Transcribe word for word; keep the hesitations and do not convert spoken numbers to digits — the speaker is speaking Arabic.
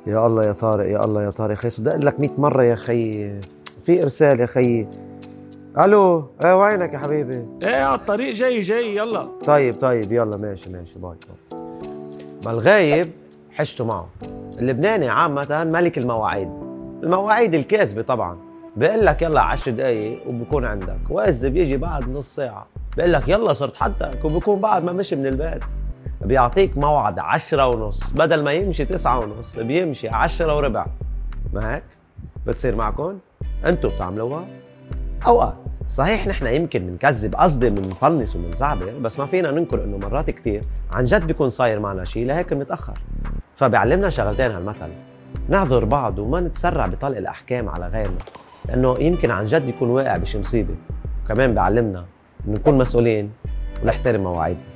يا الله يا طارق، يا الله يا طارق، يا خي صدق لك مئة مرة يا خي في إرسال يا خي. ألو، ايه وينك يا حبيبي؟ ايه على الطريق، جاي جاي يلا. طيب طيب يلا ماشي ماشي، باي باي. ما الغايب حشته معه. اللبناني عامة ملك المواعيد، المواعيد الكاذبة طبعا. بيقول لك يلا عشر دقايق وبكون عندك، وإذا بيجي بعد نص ساعة بيقول لك يلا صرت حدك وبكون بعد ما مشي من البيت. بيعطيك موعد عشرة ونص، بدل ما يمشي تسعة ونص بيمشي عشرة وربع. ما هيك بتصير معكم؟ انتوا بتعملوها؟ اوقات صحيح نحن يمكن منكذب، قصدي منفلنس ومنزعبر، بس ما فينا ننكر انه مرات كتير عن جد بيكون صاير معنا شيء لهيك بنتأخر. فبيعلمنا شغلتين هالمثل، نعذر بعض وما نتسرع بطلق الأحكام على غيرنا، لأنه يمكن عن جد يكون واقع بشي مصيبة. وكمان بيعلمنا إنه نكون مسؤولين ونحترم مواعيدنا.